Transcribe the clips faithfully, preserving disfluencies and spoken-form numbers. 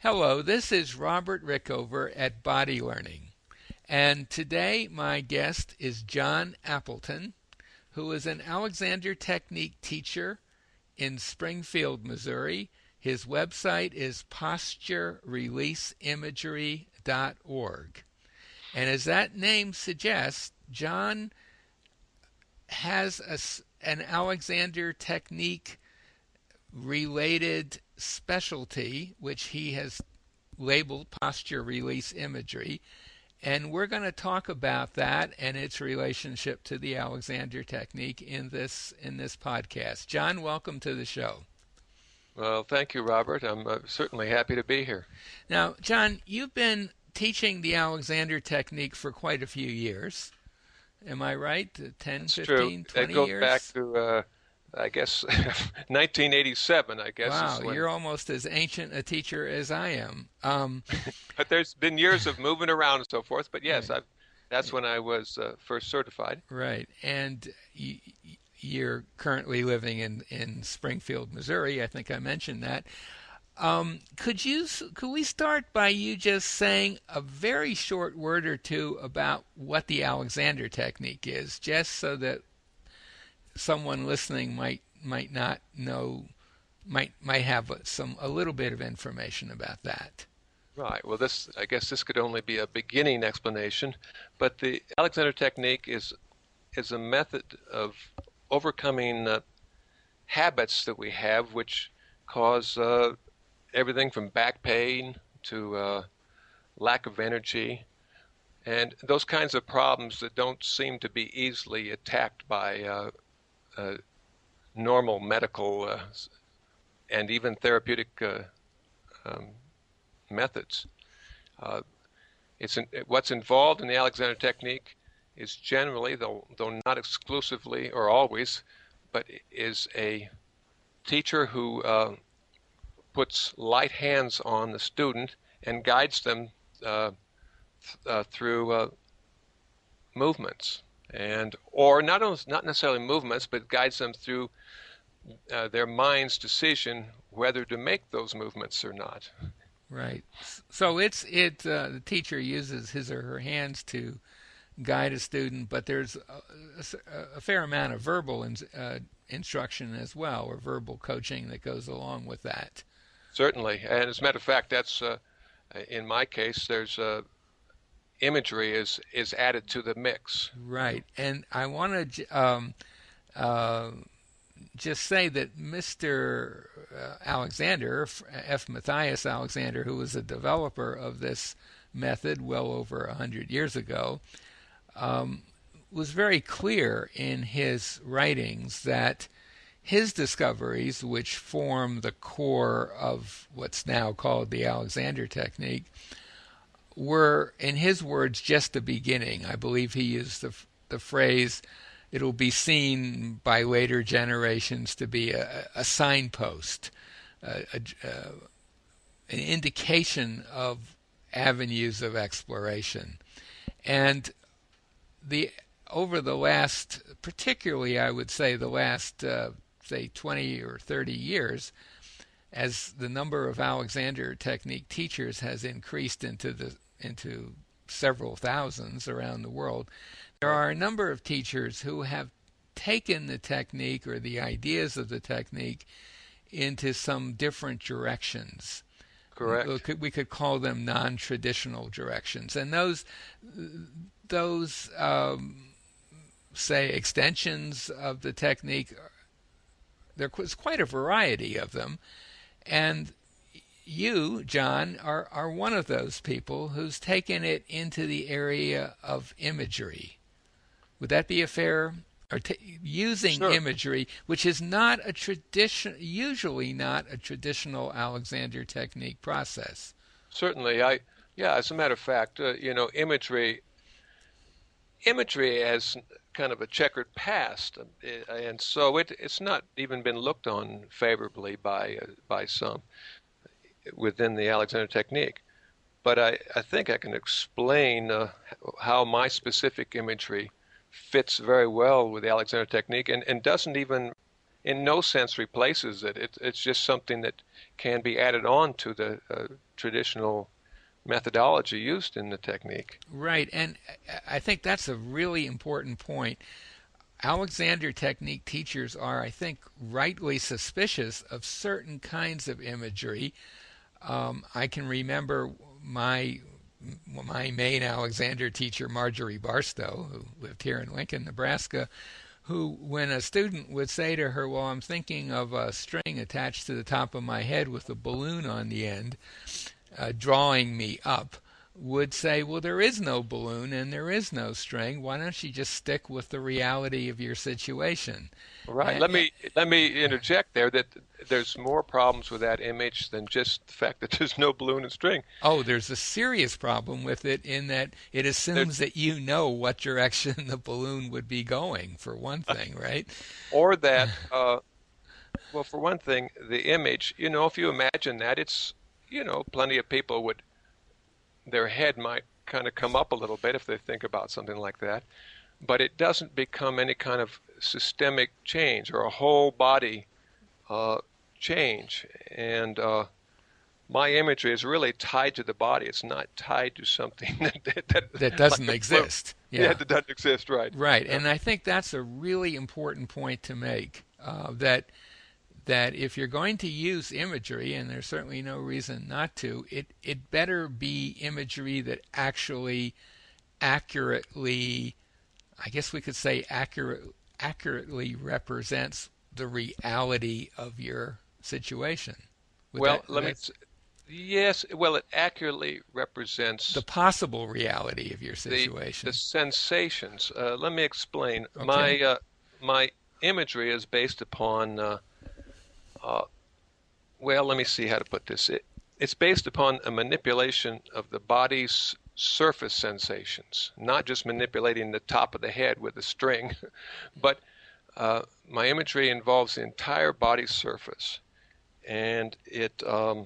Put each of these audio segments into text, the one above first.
Hello, this is Robert Rickover at Body Learning, and today my guest is John Appleton, who is an Alexander Technique teacher in Springfield, Missouri. His website is posture release imagery dot org. And as that name suggests, John has a, an Alexander Technique related specialty, which he has labeled posture release imagery. And we're going to talk about that and its relationship to the Alexander Technique in this in this podcast. John, welcome to the show. Well, thank you, Robert. I'm uh, certainly happy to be here. Now, John, you've been teaching the Alexander Technique for quite a few years. Am I right? ten, That's fifteen, true. twenty It goes years? back to, uh, I guess, nineteen eighty-seven, I guess. Wow, is when... you're almost as ancient a teacher as I am. Um, but there's been years of moving around and so forth. But yes, right. I've, that's when I was uh, first certified. Right. And you, you're currently living in, in Springfield, Missouri. I think I mentioned that. Um, could you could we start by you just saying a very short word or two about what the Alexander Technique is, just so that someone listening might might not know, might might have some a little bit of information about that. Right. Well, this I guess this could only be a beginning explanation, but the Alexander Technique is is a method of overcoming uh, habits that we have, which cause uh, everything from back pain to uh, lack of energy, and those kinds of problems that don't seem to be easily attacked by uh, uh, normal medical uh, and even therapeutic uh, um, methods. Uh, it's in, what's involved in the Alexander Technique is generally, though, though not exclusively or always, but is a teacher who uh, puts light hands on the student and guides them uh, th- uh, through uh, movements, and or not only, not necessarily movements, but guides them through uh, their mind's decision whether to make those movements or not. Right. So it's it uh, the teacher uses his or her hands to guide a student, but there's a, a, a fair amount of verbal in, uh, instruction as well, or verbal coaching that goes along with that. Certainly, and as a matter of fact, that's uh, in my case. There's uh, imagery is is added to the mix. Right, and I want to um, uh, just say that Mister Alexander, F. Matthias Alexander, who was a developer of this method well over a hundred years ago, um, was very clear in his writings that his discoveries, which form the core of what's now called the Alexander Technique, were, in his words, just the beginning. I believe he used the, the phrase, it'll be seen by later generations to be a, a signpost, a, a, a, an indication of avenues of exploration. And the over the last, particularly I would say the last uh, say twenty or thirty years, as the number of Alexander Technique teachers has increased into the into several thousands around the world, there are a number of teachers who have taken the technique or the ideas of the technique into some different directions. Correct. We could, we could call them non-traditional directions, and those those um, say extensions of the technique, there's quite a variety of them, and you, John, are, are one of those people who's taken it into the area of imagery. Would that be a fair, or t- using Sure. imagery, which is not a tradition, usually not a traditional Alexander Technique process? Certainly, I yeah. As a matter of fact, uh, you know, imagery imagery has kind of a checkered past, and so it it's not even been looked on favorably by uh, by some within the Alexander Technique. But I, I think I can explain uh, how my specific imagery fits very well with the Alexander Technique, and, and doesn't even in no sense replaces it. it it's just something that can be added on to the uh, traditional methodology used in the technique. Right, and I think that's a really important point. Alexander Technique teachers are, I think, rightly suspicious of certain kinds of imagery. Um, I can remember my my main Alexander teacher, Marjorie Barstow, who lived here in Lincoln, Nebraska, who, when a student would say to her, well, I'm thinking of a string attached to the top of my head with a balloon on the end, uh, drawing me up, would say, well, there is no balloon and there is no string. Why don't you just stick with the reality of your situation? Right. And, let me let me interject there that there's more problems with that image than just the fact that there's no balloon and string. Oh, there's a serious problem with it in that it assumes there's, that you know what direction the balloon would be going, for one thing, right? Or that, uh, well, for one thing, the image, you know, if you imagine that, it's, you know, plenty of people would, their head might kind of come up a little bit if they think about something like that. But it doesn't become any kind of systemic change or a whole body uh, change. And uh, my imagery is really tied to the body. It's not tied to something that that, that doesn't like exist. Yeah. yeah, that doesn't exist, right. Right, yeah. And I think that's a really important point to make, uh, that that if you're going to use imagery, and there's certainly no reason not to, it, it better be imagery that actually accurately, I guess we could say accurate, accurately represents the reality of your situation. Would well, that, let me, yes, well, it accurately represents the possible reality of your situation. The, the sensations. Uh, let me explain. Okay. My uh, my imagery is based upon, uh, uh, well, let me see how to put this. It, it's based upon a manipulation of the body's surface sensations, not just manipulating the top of the head with a string, but uh, my imagery involves the entire body surface. And it, um,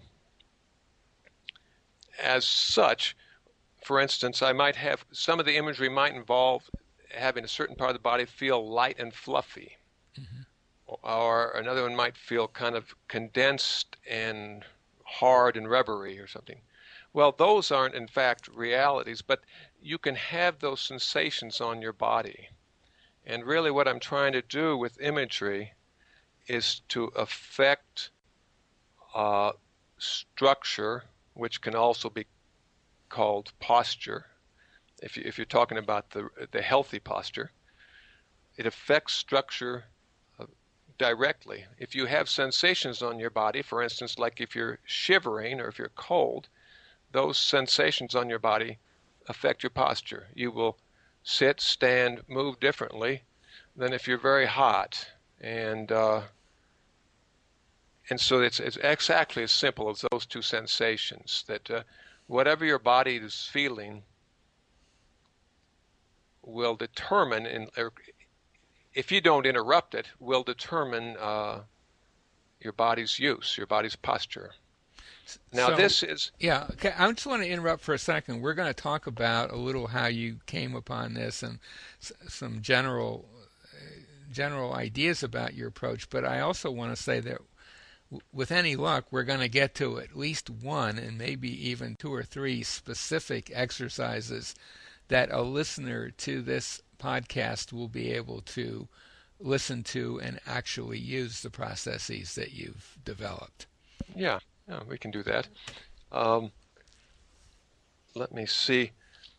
as such, for instance, I might have, some of the imagery might involve having a certain part of the body feel light and fluffy. Mm-hmm. Or another one might feel kind of condensed and hard and rubbery or something. Well, those aren't in fact realities, but you can have those sensations on your body. And really what I'm trying to do with imagery is to affect uh, structure, which can also be called posture. If, you, if you're talking about the, the healthy posture, it affects structure uh, directly. If you have sensations on your body, for instance, like if you're shivering or if you're cold, those sensations on your body affect your posture. You will sit, stand, move differently than if you're very hot. And uh, and so it's, it's exactly as simple as those two sensations, that uh, whatever your body is feeling will determine, in, if you don't interrupt it, will determine uh, your body's use, your body's posture. Now so, this is... Yeah, okay, I just want to interrupt for a second. We're going to talk about a little how you came upon this and s- some general uh, general ideas about your approach, but I also want to say that w- with any luck, we're going to get to at least one and maybe even two or three specific exercises that a listener to this podcast will be able to listen to and actually use the processes that you've developed. Yeah. Yeah, we can do that. Um, let me see.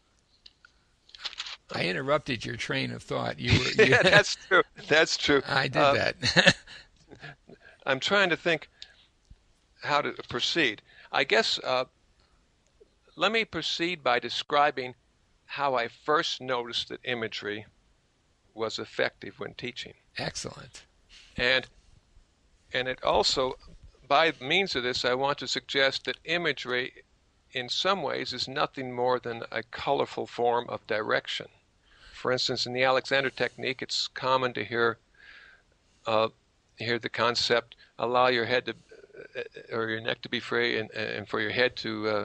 I interrupted your train of thought. You were, you yeah, that's true. That's true. I did uh, that. I'm trying to think how to proceed. I guess uh, let me proceed by describing how I first noticed that imagery was effective when teaching. Excellent. And and it also, by means of this, I want to suggest that imagery, in some ways, is nothing more than a colorful form of direction. For instance, in the Alexander technique, it's common to hear uh, hear the concept, allow your head to, uh, or your neck to be free, and, and for your head to uh,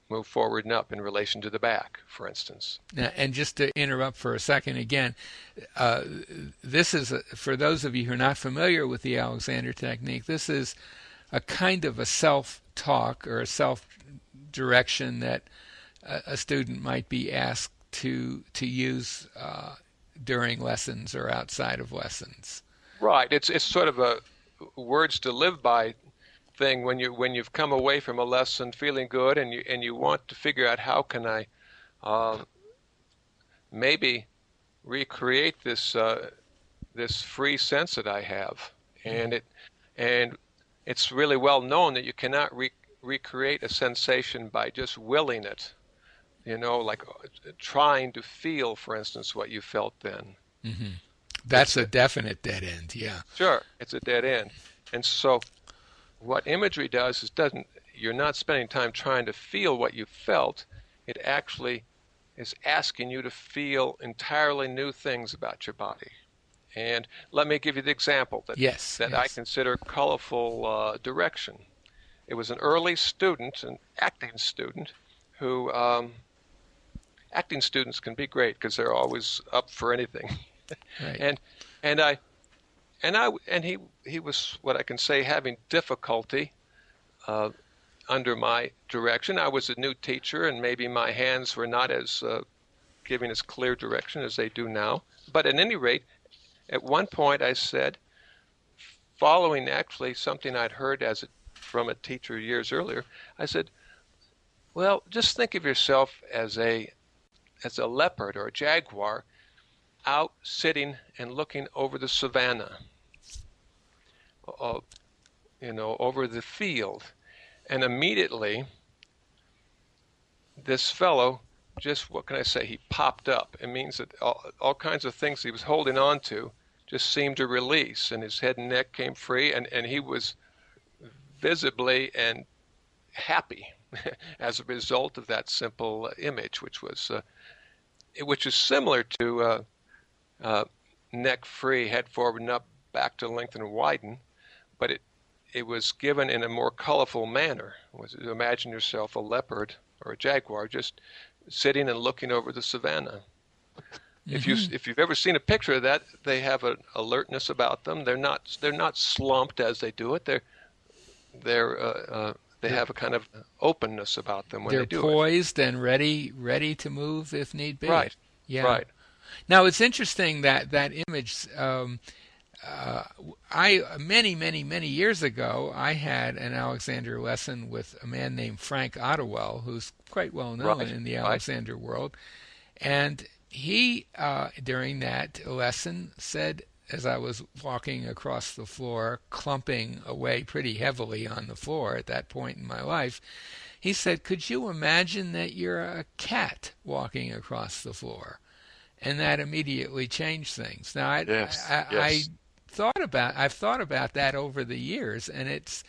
move forward and up in relation to the back, for instance. Now, and just to interrupt for a second again, uh, this is, a, for those of you who are not familiar with the Alexander Technique, this is a kind of a self-talk or a self-direction that a, a student might be asked to to use uh, during lessons or outside of lessons. Right. It's it's sort of a words to live by thing when you when you've come away from a lesson feeling good and you and you want to figure out how can I um, maybe recreate this uh, this free sense that I have, and it and it's really well known that you cannot re- recreate a sensation by just willing it, you know, like trying to feel, for instance, what you felt then. Mm-hmm. That's a definite dead end. Yeah. Sure, it's a dead end, and so. What imagery does is doesn't you're not spending time trying to feel what you felt. It actually is asking you to feel entirely new things about your body. And let me give you the example that yes, that yes. I consider colorful uh, direction. It was an early student, an acting student, who um, acting students can be great because they're always up for anything. Right. and and I. And I and he he was what I can say having difficulty uh, under my direction. I was a new teacher, and maybe my hands were not as uh, giving as clear direction as they do now. But at any rate, at one point I said, following actually something I'd heard as a, from a teacher years earlier, I said, "Well, just think of yourself as a as a leopard or a jaguar." Out sitting and looking over the savannah, uh, you know, over the field. And immediately, this fellow just, what can I say, he popped up. It means that all, all kinds of things he was holding on to just seemed to release, and his head and neck came free, and, and he was visibly and happy as a result of that simple image, which was, uh, which is similar to uh, Uh, neck free, head forward and up, back to lengthen and widen, but it it was given in a more colorful manner. It was, imagine yourself a leopard or a jaguar just sitting and looking over the savannah. Mm-hmm. If you if you've ever seen a picture of that, they have an alertness about them. They're not they're not slumped as they do it. They're they're uh, uh, they have a kind of openness about them when they're they do poised it. They're poised and ready ready to move if need be. Right. Yeah. Right. Now it's interesting that that image. Um, uh, I many many many years ago I had an Alexander lesson with a man named Frank Ottewell, who's quite well known right. in the right. Alexander world, and he uh, during that lesson said, as I was walking across the floor, clumping away pretty heavily on the floor at that point in my life, he said, "Could you imagine that you're a cat walking across the floor?" And that immediately changed things. Now, I, yes, I, yes. I thought about I've thought about that over the years, and it's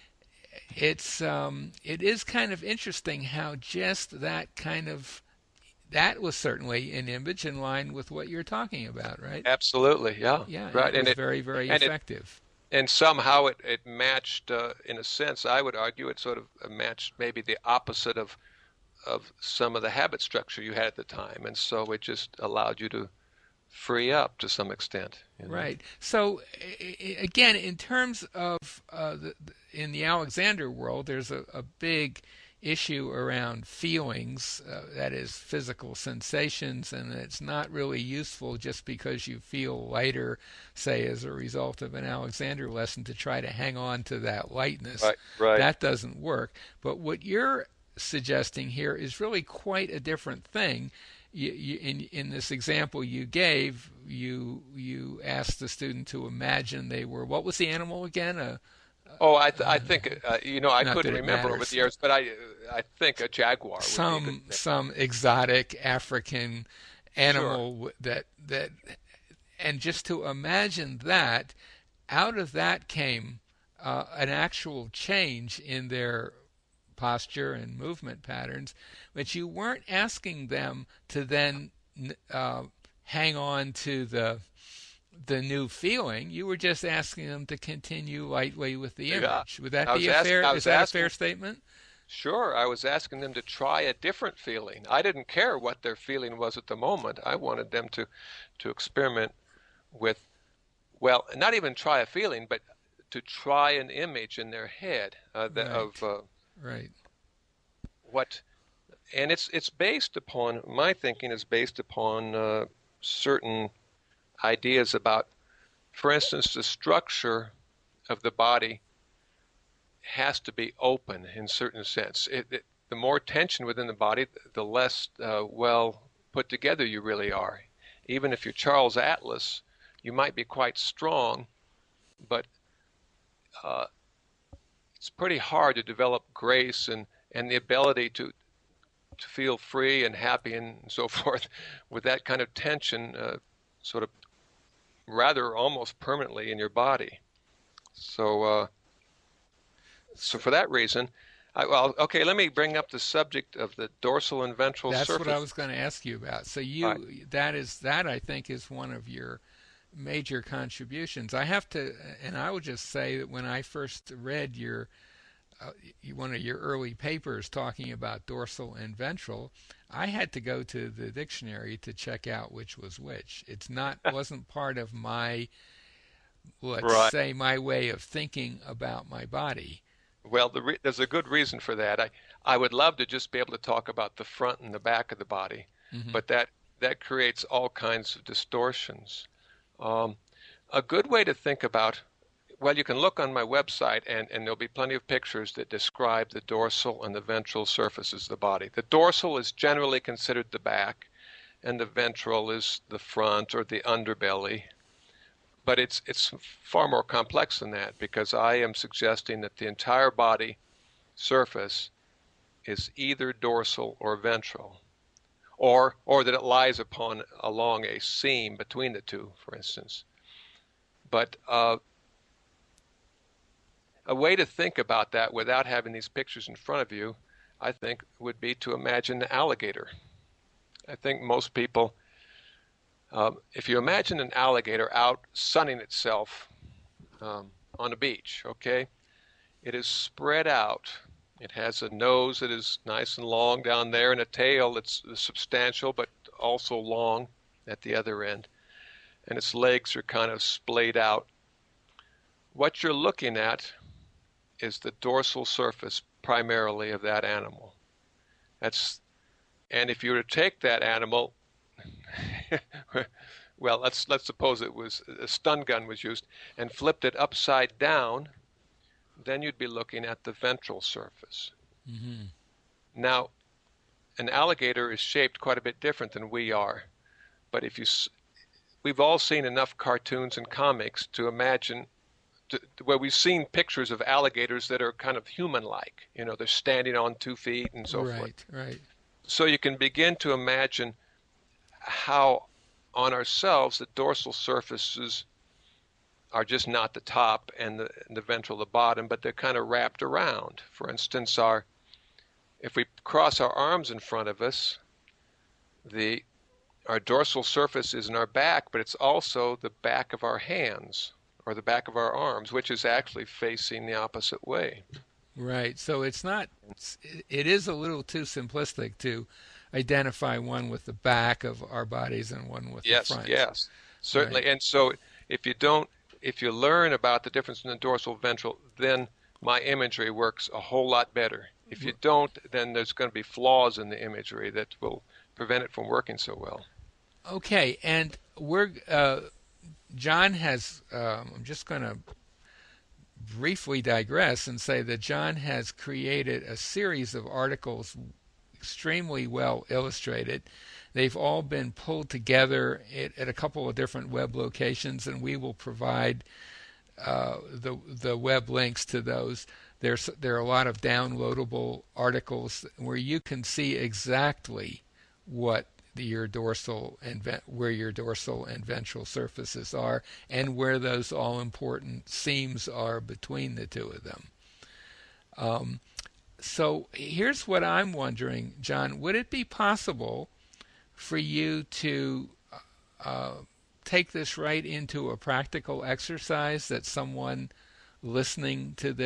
it's um, it is kind of interesting how just that kind of that was certainly an image in line with what you're talking about, right? Absolutely, yeah, yeah, right. It was and it, very very and effective. It, and somehow it it matched, uh, in a sense, I would argue, it sort of matched maybe the opposite of. of some of the habit structure you had at the time, and so it just allowed you to free up to some extent. You know? Right. So again, in terms of uh, the, in the Alexander world, there's a, a big issue around feelings, uh, that is physical sensations, and it's not really useful just because you feel lighter, say as a result of an Alexander lesson, to try to hang on to that lightness. Right, right. That doesn't work. But what you're suggesting here is really quite a different thing. You, you, in in this example you gave, you you asked the student to imagine they were, what was the animal again? A, oh, I th- I think uh, you know I Not couldn't that it remember over matters. the years, but I I think a jaguar. Would some be a good some exotic African animal Sure. that that, and just to imagine that, out of that came uh, an actual change in their posture and movement patterns, but you weren't asking them to then uh, hang on to the the new feeling. You were just asking them to continue lightly with the image. Yeah. Would that I be was a ask- fair? I Is was that asking- a fair statement? Sure, I was asking them to try a different feeling. I didn't care what their feeling was at the moment. I wanted them to, to experiment with, well, not even try a feeling, but to try an image in their head uh, the, of Right. uh, Right. what, and it's it's based upon, my thinking is based upon uh, certain ideas about, for instance, the structure of the body has to be open in certain sense. It, it, the more tension within the body, the less uh, well put together you really are. Even if you're Charles Atlas, you might be quite strong, but uh, it's pretty hard to develop grace and, and the ability to to feel free and happy and so forth with that kind of tension uh, sort of rather almost permanently in your body. So uh, so So for that reason, I, well, okay, let me bring up the subject of the dorsal and ventral that's what I surface. was going to ask you about. So All right. you that is that I think is one of your major contributions. I have to, and I would just say that when I first read your uh, one of your early papers talking about dorsal and ventral, I had to go to the dictionary to check out which was which. It's not wasn't part of my, let's Right. say, my way of thinking about my body. Well, the re there's a good reason for that. I I would love to just be able to talk about the front and the back of the body, Hmm. but that that creates all kinds of distortions. Um, a good way to think about, well, you can look on my website and, and there'll be plenty of pictures that describe the dorsal and the ventral surfaces of the body. The dorsal is generally considered the back, and the ventral is the front or the underbelly. But it's it's far more complex than that because I am suggesting that the entire body surface is either dorsal or ventral, or or that it lies upon along a seam between the two, for instance. But uh, a way to think about that without having these pictures in front of you, I think, would be to imagine an alligator. I think most people, um, if you imagine an alligator out sunning itself um, on a beach, okay, it is spread out. It has a nose that is nice and long down there and a tail that's substantial but also long at the other end. And its legs are kind of splayed out. What you're looking at is the dorsal surface primarily of that animal. That's and if you were to take that animal, well, let's let's suppose it was a stun gun was used and flipped it upside down, then you'd be looking at the ventral surface. Hmm. Now, an alligator is shaped quite a bit different than we are, but if you we've all seen enough cartoons and comics to imagine to, where we've seen pictures of alligators that are kind of human-like. You know, they're standing on two feet and so forth. Right, right. So you can begin to imagine how on ourselves the dorsal surfaces are just not the top and the, and the ventral the bottom, but they're kind of wrapped around. For instance, our if we cross our arms in front of us, the our dorsal surface is in our back, but it's also the back of our hands or the back of our arms, which is actually facing the opposite way. Right. So it's not, it is a little too simplistic to identify one with the back of our bodies and one with the Yes, front. yes, Right. certainly. And so if you don't, if you learn about the difference in the dorsal ventral, then my imagery works a whole lot better. If you don't, then there's going to be flaws in the imagery that will prevent it from working so well. Okay. And we're, uh, John has, um, I'm just going to briefly digress and say that John has created a series of articles extremely well illustrated. They've all been pulled together at, at a couple of different web locations, and we will provide uh, the the web links to those. There's there are a lot of downloadable articles where you can see exactly what the, your dorsal and ven- where your dorsal and ventral surfaces are, and where those all important seams are between the two of them. Um, so here's what I'm wondering, John: would it be possible for you to uh, take this right into a practical exercise that someone listening to this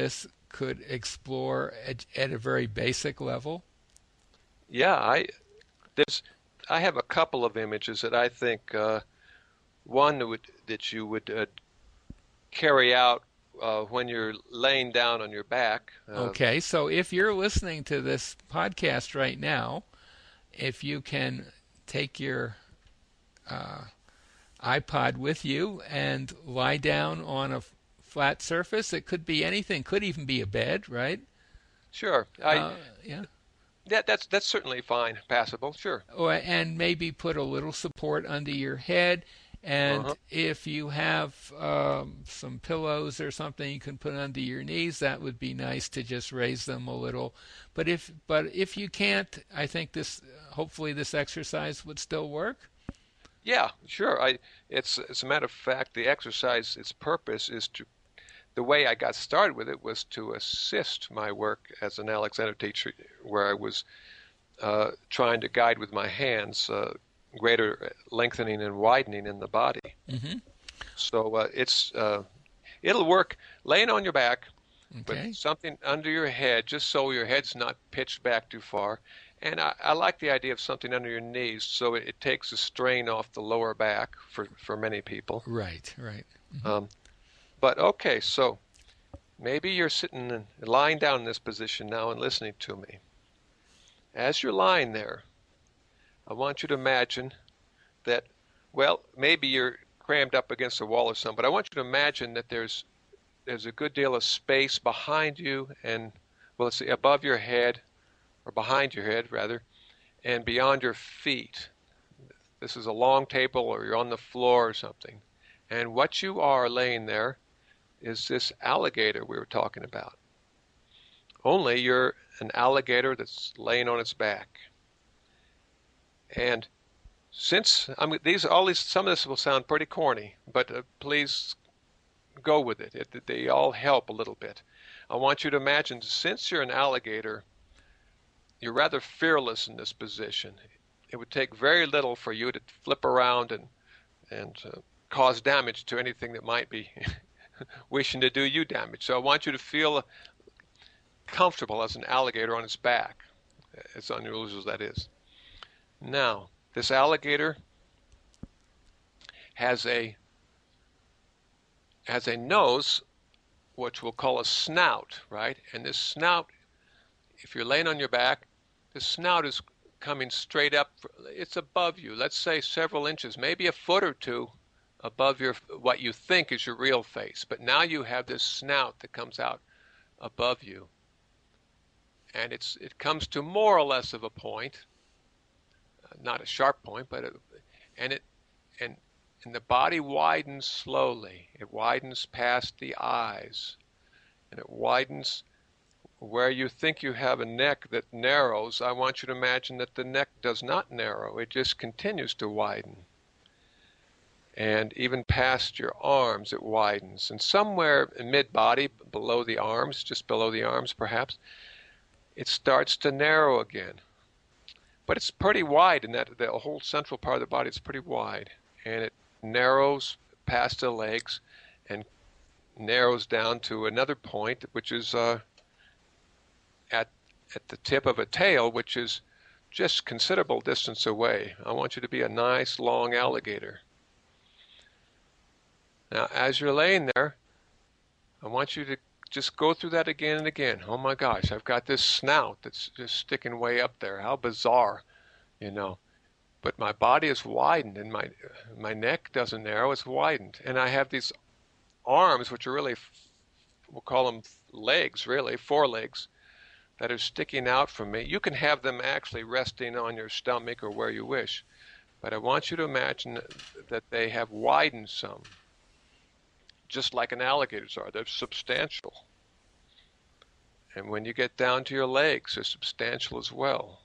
could explore at, at a very basic level? Yeah, I there's I have a couple of images that I think uh, one that would that you would uh, carry out uh, when you're laying down on your back. Uh, Okay, so if you're listening to this podcast right now, if you can take your uh, iPod with you and lie down on a f- flat surface, it could be anything, could even be a bed, right? sure, I Uh, yeah. that that's that's certainly fine, passable. Sure. Or, and maybe put a little support under your head. And Uh-huh. if you have um, some pillows or something you can put under your knees, that would be nice to just raise them a little. But if but if you can't, I think this hopefully this exercise would still work. Yeah, sure. I it's as a matter of fact, the exercise, its purpose is to the way I got started with it was to assist my work as an Alexander teacher, where I was uh, trying to guide with my hands uh, greater lengthening and widening in the body. Hmm. So uh, it's uh, it'll work laying on your back with Okay. something under your head, just so your head's not pitched back too far. And I, I like the idea of something under your knees, so it, it takes the strain off the lower back for, for many people. Right. Right. Hmm. Um, but okay, so maybe you're sitting and lying down in this position now and listening to me. As you're lying there, I want you to imagine that, well, maybe you're crammed up against a wall or something, but I want you to imagine that there's there's a good deal of space behind you and, well, let's see, above your head, or behind your head, rather, and beyond your feet. This is a long table, or you're on the floor or something. And what you are laying there is this alligator we were talking about. Only you're an alligator that's laying on its back. And since I mean these all these some of this will sound pretty corny, but uh, please go with it. it. They all help a little bit. I want you to imagine, since you're an alligator, you're rather fearless in this position. It would take very little for you to flip around and and uh, cause damage to anything that might be wishing to do you damage. So I want you to feel comfortable as an alligator on its back, as unusual as that is. Now, this alligator has a has a nose, which we'll call a snout, right? And this snout, if you're laying on your back, the snout is coming straight up. It's above you, let's say several inches, maybe a foot or two above your what you think is your real face. But now you have this snout that comes out above you, and it's it comes to more or less of a point, uh, not a sharp point, but a, and it and and the body widens slowly. It widens past the eyes, and it widens where you think you have a neck that narrows. I want you to imagine that the neck does not narrow. It just continues to widen. And even past your arms, it widens. And somewhere in mid-body, below the arms, just below the arms perhaps, it starts to narrow again. But it's pretty wide in that the whole central part of the body is pretty wide. And it narrows past the legs and narrows down to another point, which is uh, at at the tip of a tail, which is just considerable distance away. I want you to be a nice long alligator. Now, as you're laying there, I want you to just go through that again and again. Oh my gosh, I've got this snout that's just sticking way up there. How bizarre, you know. But my body is widened, and my my neck doesn't narrow, it's widened. And I have these arms, which are really, we'll call them legs, really, forelegs, that are sticking out from me. You can have them actually resting on your stomach or where you wish. But I want you to imagine that they have widened some, just like an alligator's are. They're substantial. And when you get down to your legs, they're substantial as well.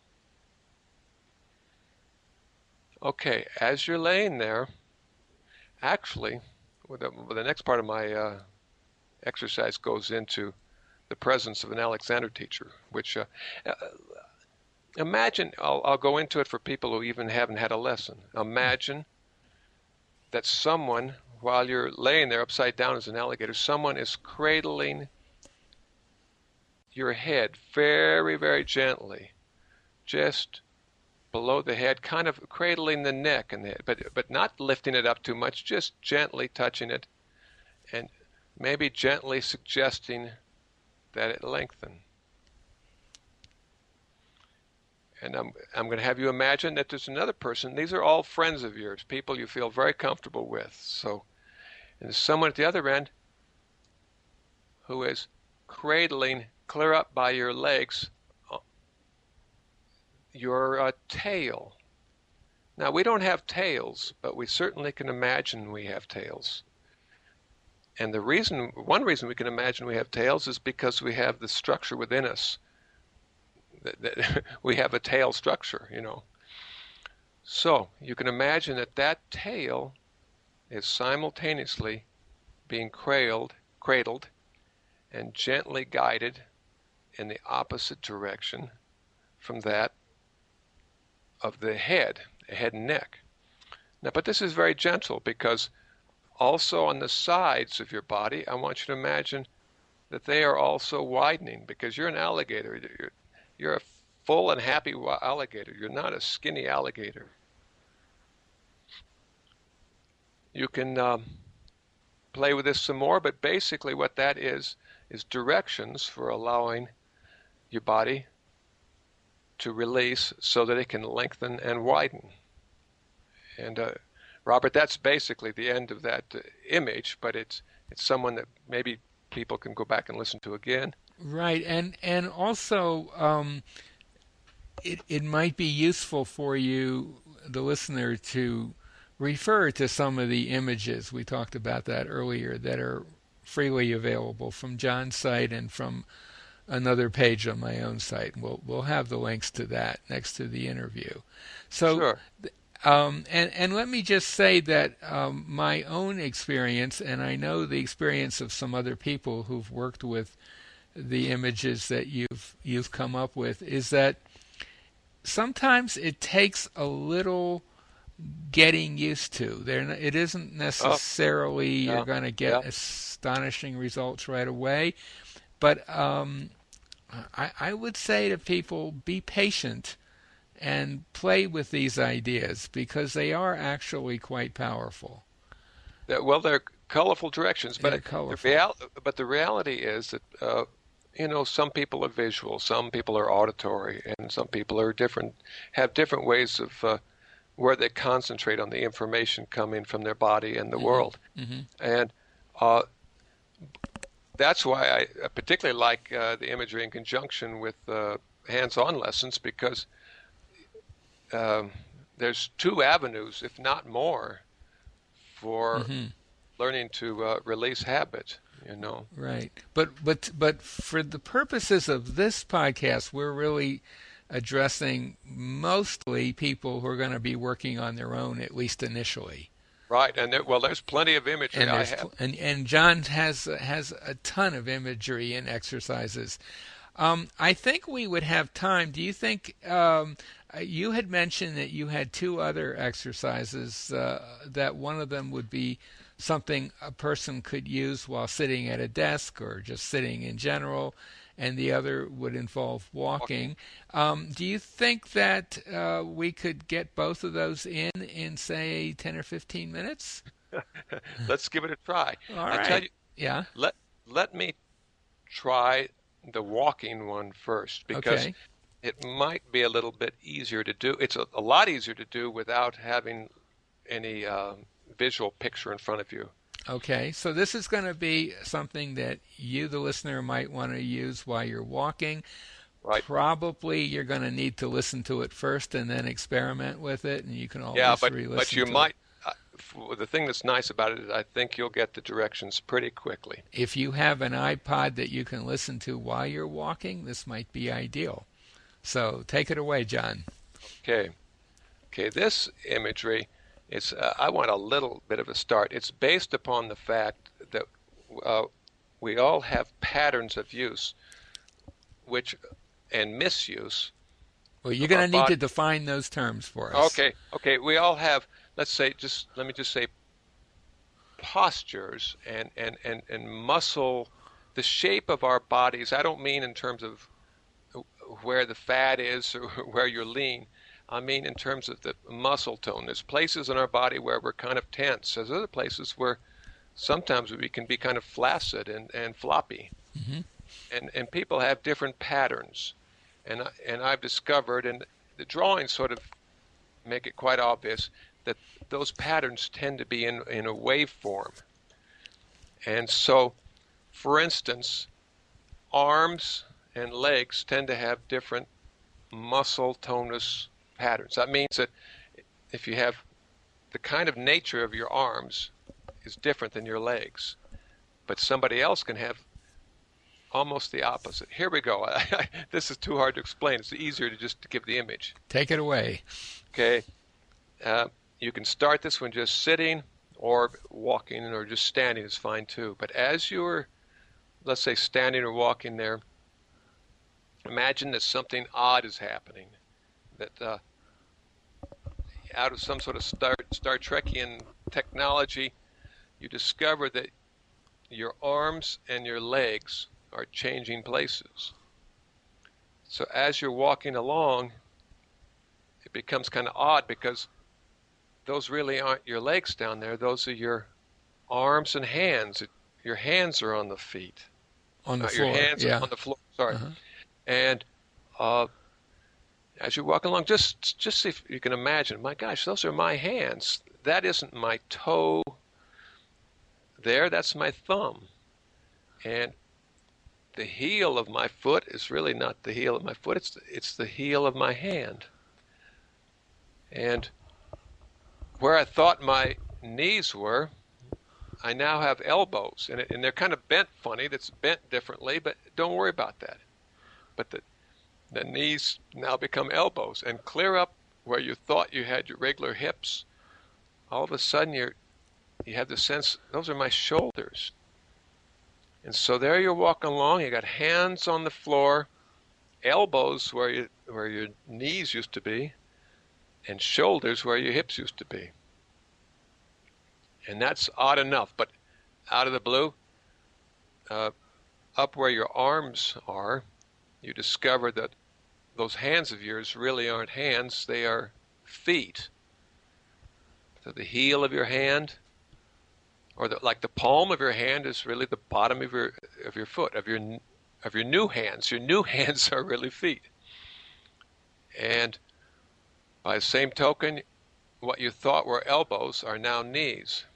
Okay, as you're laying there, actually, with the, with the next part of my uh, exercise goes into the presence of an Alexander teacher, which uh, uh, imagine, I'll, I'll go into it for people who even haven't had a lesson. Imagine that someone, while you're laying there upside down as an alligator, someone is cradling your head very, very gently, just below the head, kind of cradling the neck and the head, but but not lifting it up too much, just gently touching it, and maybe gently suggesting that it lengthen. And I'm I'm going to have you imagine that there's another person. These are all friends of yours, people you feel very comfortable with. So, and there's someone at the other end who is cradling clear up by your legs your uh, tail. Now, we don't have tails, but we certainly can imagine we have tails. And the reason, one reason we can imagine we have tails is because we have the structure within us. That, that we have a tail structure, you know. So you can imagine that that tail is simultaneously being cradled, cradled and gently guided in the opposite direction from that of the head, the head and neck. Now, but this is very gentle, because also on the sides of your body, I want you to imagine that they are also widening, because you're an alligator. You're, you're a full and happy alligator. You're not a skinny alligator. You can um, play with this some more, but basically what that is, is directions for allowing your body to release so that it can lengthen and widen. And uh, Robert, that's basically the end of that uh, image, but it's it's someone that maybe people can go back and listen to again. Right, and and also um, it it might be useful for you, the listener, to refer to some of the images we talked about that earlier that are freely available from John's site and from another page on my own site. We'll we'll have the links to that next to the interview. So, sure. um, and and let me just say that um, my own experience, and I know the experience of some other people who've worked with the images that you've you've come up with, is that sometimes it takes a little getting used to. There, it isn't necessarily oh, you're going to get yeah. astonishing results right away. But um, I, I would say to people, be patient and play with these ideas, because they are actually quite powerful. Well, they're colorful directions, but They're colorful. The real, but the reality is that uh, you know, some people are visual, some people are auditory, and some people are different, have different ways of uh, where they concentrate on the information coming from their body and the mm-hmm. world, mm-hmm. and. Uh, That's why I particularly like uh, the imagery in conjunction with uh, hands-on lessons, because um, there's two avenues, if not more, for mm-hmm. learning to uh, release habit. You know, right? But but but for the purposes of this podcast, we're really addressing mostly people who are going to be working on their own, at least initially. Right, and there, well, there's plenty of imagery and I have. And, and John has has a ton of imagery and exercises. Um, I think we would have time. Do you think um, you had mentioned that you had two other exercises, uh, that one of them would be something a person could use while sitting at a desk or just sitting in general, and the other would involve walking. Um, do you think that uh, we could get both of those in in say ten or fifteen minutes? Let's give it a try. All I right. tell you, yeah. Let let me try the walking one first, because okay. it might be a little bit easier to do. It's a, a lot easier to do without having any uh, visual picture in front of you. Okay, so this is going to be something that you, the listener, might want to use while you're walking. Right. Probably you're going to need to listen to it first and then experiment with it, and you can always yeah, but, re-listen but you to might. it. Uh, the thing that's nice about it is I think you'll get the directions pretty quickly. If you have an iPod that you can listen to while you're walking, this might be ideal. So take it away, John. Okay. Okay, this imagery, it's, uh, I want a little bit of a start. It's based upon the fact that uh, we all have patterns of use which and misuse. Well, you're going to need to define those terms for us. Okay, okay. We all have, let's say, just let me just say postures and, and, and, and muscle the shape of our bodies, I don't mean in terms of where the fat is or where you're lean. I mean in terms of the muscle tone. There's places in our body where we're kind of tense. There's other places where sometimes we can be kind of flaccid and, and floppy. Mm-hmm. And and people have different patterns. And, I, and I've discovered, and the drawings sort of make it quite obvious, that those patterns tend to be in, in a waveform. And so, for instance, arms and legs tend to have different muscle tonus patterns. That means that if you have the kind of nature of your arms is different than your legs, but somebody else can have almost the opposite. Here we go. This is too hard to explain. It's easier to just to give the image. Take it away. Okay. Uh, you can start this one just sitting or walking, or just standing is fine too. But as you're, let's say, standing or walking there, imagine that something odd is happening. That uh, out of some sort of Star, Star Trekian technology, you discover that your arms and your legs are changing places. So as you're walking along, it becomes kind of odd because those really aren't your legs down there. Those are your arms and hands. Your hands are on the feet. On the uh, floor. Your hands yeah. are on the floor. Sorry. Uh-huh. And uh, as you're walking along, just just see if you can imagine. My gosh, those are my hands. That isn't my toe there. That's my thumb. And the heel of my foot is really not the heel of my foot. It's the, it's the heel of my hand. And where I thought my knees were, I now have elbows. And, it, and they're kind of bent funny. That's bent differently, but don't worry about that. But the, the knees now become elbows. And clear up where you thought you had your regular hips, all of a sudden you're, you have the sense, those are my shoulders. And so there you're walking along, you got hands on the floor, elbows where you, where your knees used to be, and shoulders where your hips used to be. And that's odd enough, but out of the blue, uh, up where your arms are, you discover that those hands of yours really aren't hands, they are feet. So the heel of your hand, or the, like the palm of your hand, is really the bottom of your of your foot, of your of your new hands. Your new hands are really feet. And by the same token, what you thought were elbows are now knees.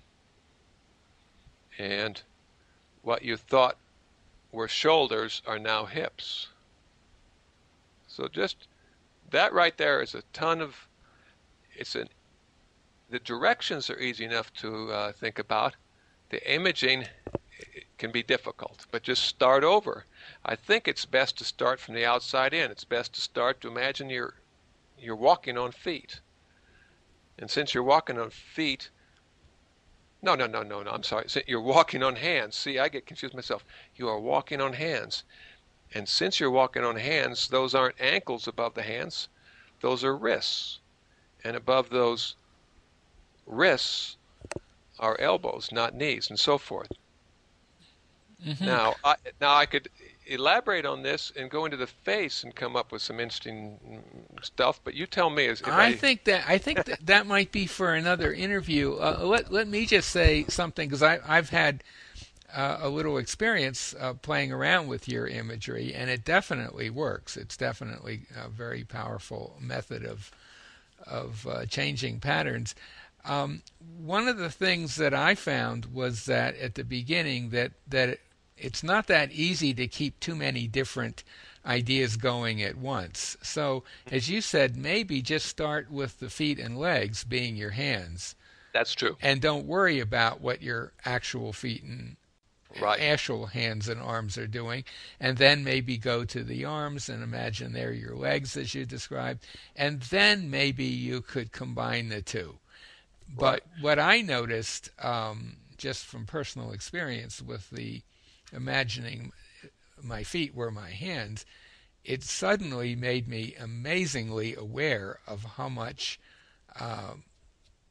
And what you thought were shoulders are now hips. So just that right there is a ton of, it's an, the directions are easy enough to uh, think about. The imaging can be difficult, but just start over. I think it's best to start from the outside in. It's best to start to imagine you're, you're walking on feet. And since you're walking on feet, no, no, no, no, no, I'm sorry. You're walking on hands. See, I get confused myself. You are walking on hands. And since you're walking on hands, those aren't ankles above the hands. Those are wrists. And above those wrists are elbows, not knees, and so forth. Mm-hmm. Now, I, now I could elaborate on this and go into the face and come up with some interesting stuff. But you tell me. As if I, I think that I think that, that might be for another interview. Uh, let let me just say something, because I I've had uh, a little experience uh, playing around with your imagery, and it definitely works. It's definitely a very powerful method of of uh, changing patterns. Um, one of the things that I found was that at the beginning that that it, it's not that easy to keep too many different ideas going at once. So, as you said, maybe just start with the feet and legs being your hands. That's true. And don't worry about what your actual feet and right. actual hands and arms are doing. And then maybe go to the arms and imagine they're your legs, as you described. And then maybe you could combine the two. But right. what I noticed, um, just from personal experience with the imagining my feet were my hands, it suddenly made me amazingly aware of how much uh,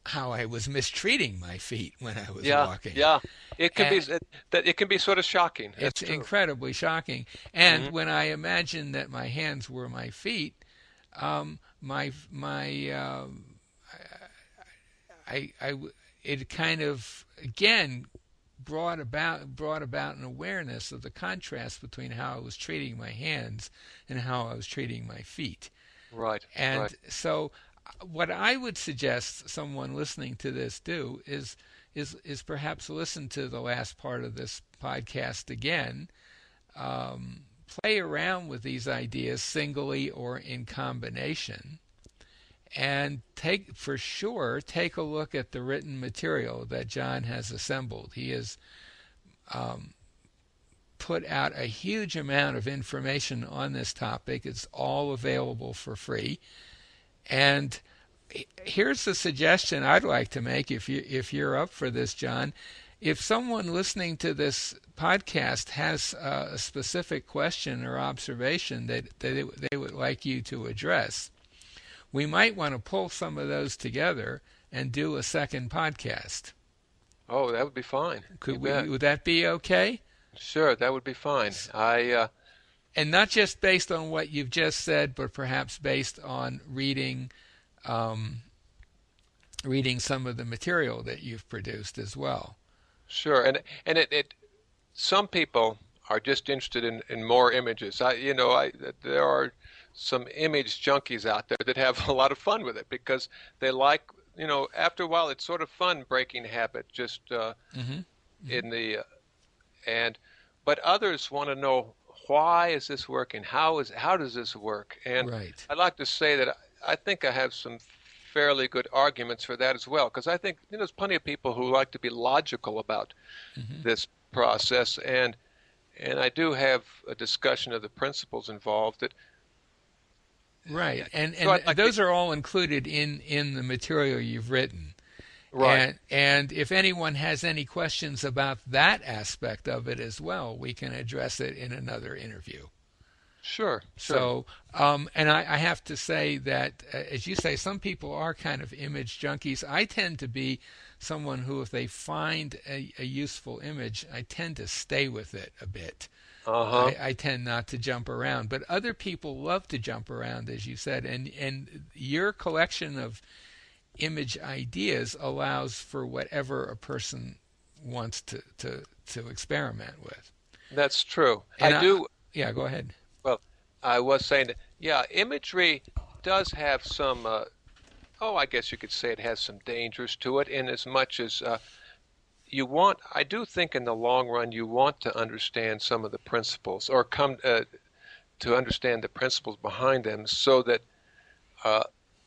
how I was mistreating my feet when I was Yeah, walking. yeah. It can And be it, that it can be sort of shocking. That's it's true. incredibly shocking. And Mm-hmm. when I imagined that my hands were my feet, um, my my um, I, I it kind of again brought about brought about an awareness of the contrast between how I was treating my hands and how I was treating my feet. Right, And right. so what I would suggest someone listening to this do is is is perhaps listen to the last part of this podcast again, um, play around with these ideas singly or in combination, and take for sure take a look at the written material that John has assembled. He has um, put out a huge amount of information on this topic. It's all available for free. And here's the suggestion I'd like to make, if you if you're up for this, John. If someone listening to this podcast has uh, a specific question or observation that, that it, they would like you to address, we might want to pull some of those together and do a second podcast. Oh, that would be fine. Could You we? bet. Would that be okay? Sure, that would be fine. I uh, And not just based on what you've just said, but perhaps based on reading, um, reading some of the material that you've produced as well. sure, and and it, it some people are just interested in, in more images. I you know I there are some image junkies out there that have a lot of fun with it because they like you know after a while it's sort of fun breaking habit just uh, Mm-hmm. in the uh, and but others want to know why is this working? How is how does this work? And Right. I'd like to say that I think I have some fairly good arguments for that as well because I think you know, there's plenty of people who like to be logical about Mm-hmm. this process and and I do have a discussion of the principles involved that Right. And so and I'd like those to, are all included in in the material you've written. right. And and if anyone has any questions about that aspect of it as well, we can address it in another interview. Sure, sure. So, um, and I, I have to say that, uh, as you say, some people are kind of image junkies. I tend to be someone who, if they find a, a useful image, I tend to stay with it a bit. Uh-huh. I, I tend not to jump around. But other people love to jump around, as you said. And, and your collection of image ideas allows for whatever a person wants to, to, to experiment with. That's true. And I I- do Yeah, go ahead. well, I was saying that yeah, imagery does have some uh, oh, I guess you could say it has some dangers to it in as much as uh, you want I do think in the long run you want to understand some of the principles or come uh, to understand the principles behind them so that uh,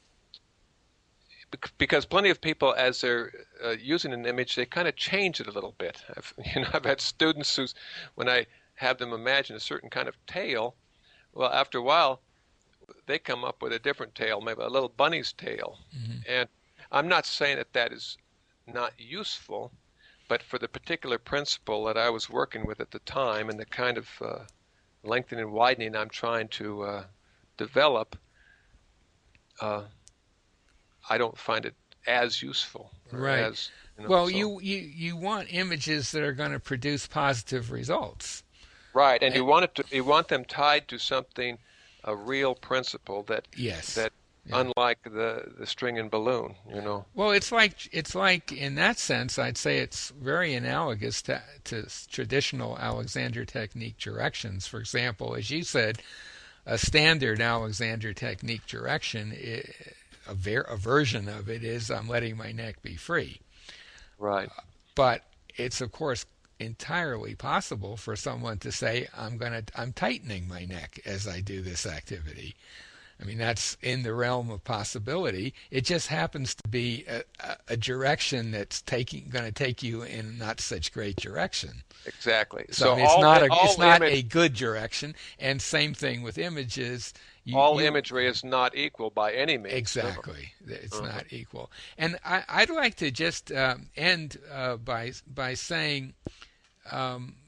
bec- because plenty of people as they're uh, using an image they kind of change it a little bit. I've, you know I've had students who's when I have them imagine a certain kind of tail, well after a while they come up with a different tail, maybe a little bunny's tail. Mm-hmm. And I'm not saying that that is not useful, but for the particular principle that I was working with at the time and the kind of uh, lengthening and widening I'm trying to uh, develop, uh, I don't find it as useful. or Right. As, you know, Well, so- you, you, you want images that are going to produce positive results. right, and you and- want it to, you want them tied to something, a real principle that Yes. that Yeah. unlike the the string and balloon, you know. Well, it's like it's like in that sense, I'd say it's very analogous to to traditional Alexander technique directions. For example, as you said, a standard Alexander technique direction, i- a, ver- a version of it is I'm letting my neck be free. Right. But it's of course entirely possible for someone to say I'm going to I'm tightening my neck as I do this activity. I mean, that's in the realm of possibility. It just happens to be a, a, a direction that's taking going to take you in not such great direction. Exactly. So, I mean, all, it's not a all it's not image, a good direction. And same thing with images. You, all you, imagery is not equal by any means. Exactly, it's Uh-huh. not equal. And I, I'd like to just um, end uh, by by saying, um,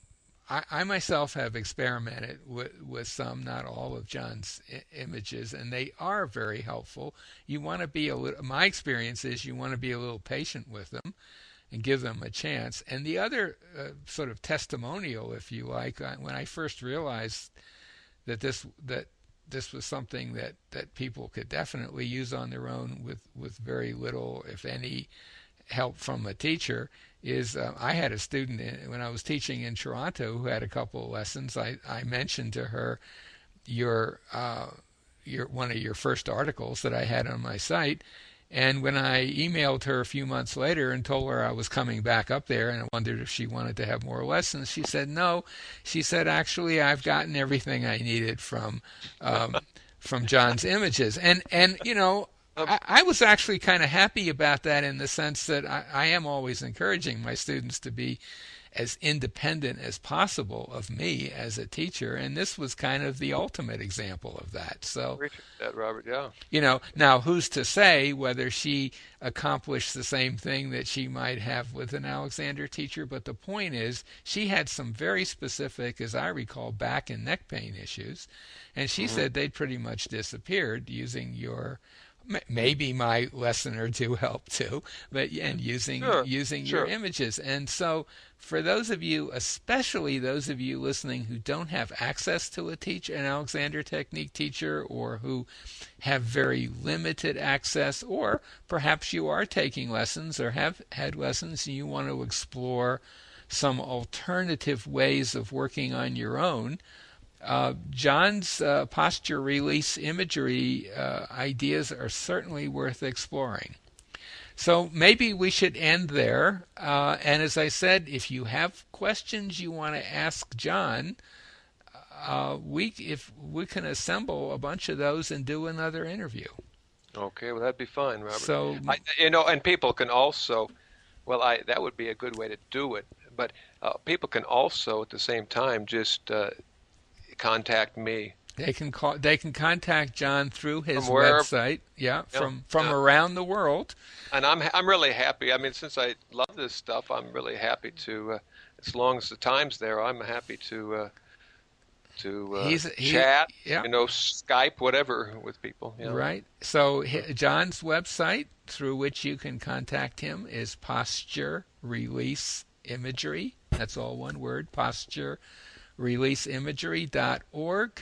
I, I myself have experimented with, with some, not all of John's I- images, and they are very helpful. You want to be a little, my experience is you want to be a little patient with them and give them a chance. And the other uh, sort of testimonial, if you like, I, when I first realized that this that this was something that, that people could definitely use on their own with, with very little, if any, help from a teacher, is uh, I had a student in, when I was teaching in Toronto who had a couple of lessons. I, I mentioned to her your uh, your one of your first articles that I had on my site, and when I emailed her a few months later and told her I was coming back up there and I wondered if she wanted to have more lessons, she said no. She said, actually, I've gotten everything I needed from um, from John's images. And, and you know, I, I was actually kind of happy about that in the sense that I, I am always encouraging my students to be as independent as possible of me as a teacher, and this was kind of the ultimate example of that. So, Appreciate that, Robert. Yeah. you know, now who's to say whether she accomplished the same thing that she might have with an Alexander teacher? But the point is, she had some very specific, as I recall, back and neck pain issues, and she mm-hmm. said they'd pretty much disappeared using your. Maybe my lesson or two helped too, but and using sure, using sure. your images. And so, for those of you, especially those of you listening who don't have access to a teach an Alexander Technique teacher, or who have very limited access, or perhaps you are taking lessons or have had lessons and you want to explore some alternative ways of working on your own. Uh, John's uh, posture release imagery uh, ideas are certainly worth exploring. So maybe we should end there. Uh, and as I said, if you have questions you want to ask John, uh, we if we can assemble a bunch of those and do another interview. Okay, well that'd be fine, Robert. So I, you know, and people can also, well, I that would be a good way to do it. But uh, people can also at the same time just uh, contact me. They can call. They can contact John through his From where, website. Yeah, yeah, from from yeah. around the world. And I'm I'm really happy. I mean, since I love this stuff, I'm really happy to. Uh, as long as the time's there, I'm happy to uh, to uh, He's, he, chat. Yeah. You know, Skype, whatever, with people. You know. Right. So John's website through which you can contact him is Posture Release Imagery. That's all one word. Posture release imagery dot org.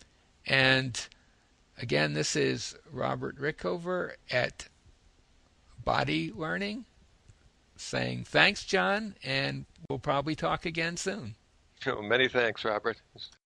And again, this is Robert Rickover at Body Learning saying thanks, John, and we'll probably talk again soon. Many thanks, Robert.